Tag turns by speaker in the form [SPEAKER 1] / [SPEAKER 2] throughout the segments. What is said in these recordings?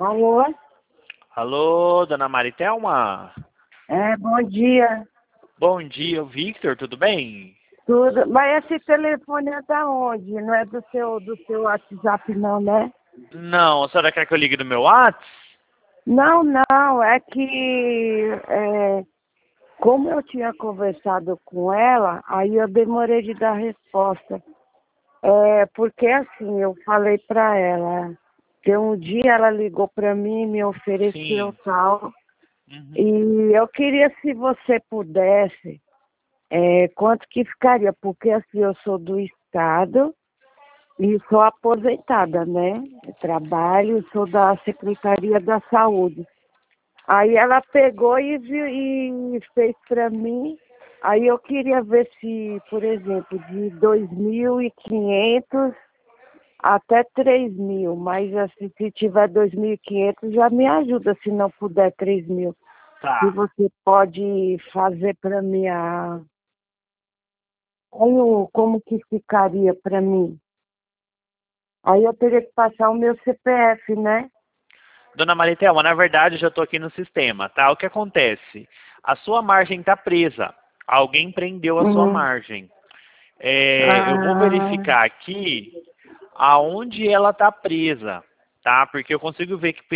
[SPEAKER 1] Alô?
[SPEAKER 2] Alô, dona Maritelma?
[SPEAKER 1] Bom dia.
[SPEAKER 2] Bom dia, Victor, tudo bem?
[SPEAKER 1] Tudo. Mas esse telefone é da onde? Não é do seu WhatsApp não, né?
[SPEAKER 2] Não, a senhora quer que eu ligue do meu WhatsApp?
[SPEAKER 1] Não, não, é que como eu tinha conversado com ela, aí eu demorei de dar resposta. Porque assim, eu falei para ela, que um dia ela ligou para mim, me ofereceu
[SPEAKER 2] Sim.
[SPEAKER 1] tal,
[SPEAKER 2] Uhum.
[SPEAKER 1] e eu queria se você pudesse. Quanto que ficaria? Porque assim, eu sou do estado e sou aposentada, né? Eu trabalho, sou da Secretaria da Saúde. Aí ela pegou e viu e fez para mim. Aí eu queria ver se, por exemplo, de 2.500 até 3.000, mas assim, se tiver 2.500 já me ajuda, se não puder 3.000. Se
[SPEAKER 2] Tá.
[SPEAKER 1] você pode fazer para mim como que ficaria para mim? Aí eu teria que passar o meu CPF, né?
[SPEAKER 2] Dona Maritelma, na verdade eu já estou aqui no sistema, tá? O que acontece? A sua margem está presa. Alguém prendeu a sua
[SPEAKER 1] Uhum.
[SPEAKER 2] margem. Eu vou
[SPEAKER 1] Ah,
[SPEAKER 2] verificar aqui aonde ela está presa, tá? Porque eu consigo ver que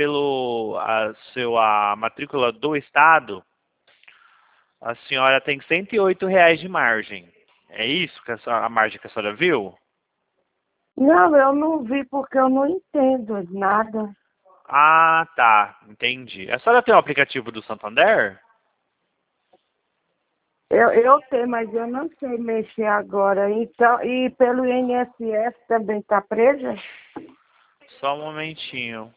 [SPEAKER 2] a matrícula do estado, a senhora tem R$ 108 de margem. É isso que a margem que a senhora viu?
[SPEAKER 1] não, eu não vi porque eu não entendo nada.
[SPEAKER 2] Ah, tá. Entendi. A senhora tem o aplicativo do Santander?
[SPEAKER 1] Eu tenho, mas eu não sei mexer agora. Então, e pelo INSS também está presa?
[SPEAKER 2] Só um momentinho.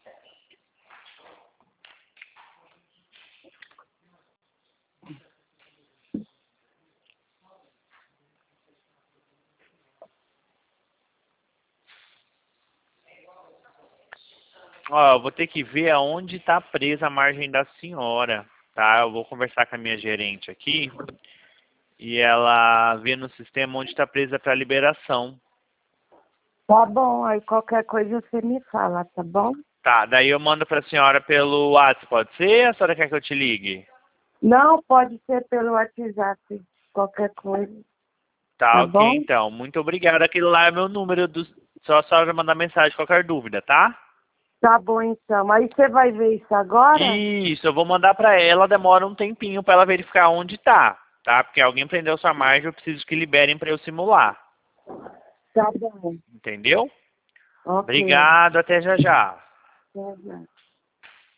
[SPEAKER 2] Ó, eu vou ter que ver aonde está presa a margem da senhora, tá? Eu vou conversar com a minha gerente aqui e ela vê no sistema onde está presa para liberação.
[SPEAKER 1] Tá bom, aí qualquer coisa você me fala, tá bom?
[SPEAKER 2] Tá, daí eu mando para a senhora pelo WhatsApp, pode ser? A senhora quer que eu te ligue?
[SPEAKER 1] Não, pode ser pelo WhatsApp, qualquer coisa,
[SPEAKER 2] Tá,
[SPEAKER 1] tá
[SPEAKER 2] ok,
[SPEAKER 1] bom?
[SPEAKER 2] então. Muito obrigado. Aquele lá é meu número, só a senhora mandar mensagem, qualquer dúvida, tá?
[SPEAKER 1] Tá bom então. Aí você vai ver isso agora?
[SPEAKER 2] Isso, eu vou mandar pra ela, demora um tempinho pra ela verificar onde tá? Porque alguém prendeu sua margem, eu preciso que liberem pra eu simular.
[SPEAKER 1] Tá bom.
[SPEAKER 2] Entendeu?
[SPEAKER 1] Ok.
[SPEAKER 2] Obrigado, até já já.
[SPEAKER 1] Tá bom.